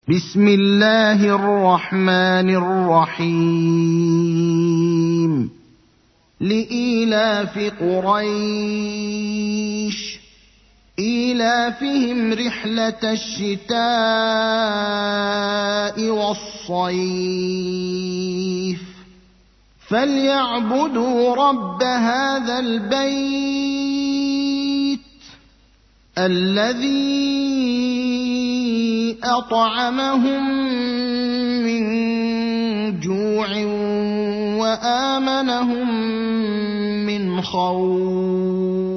بسم الله الرحمن الرحيم لإيلاف قريش إيلافهم رحلة الشتاء والصيف فليعبدوا رب هذا البيت الذي أطعمهم من جوع وآمنهم من خوف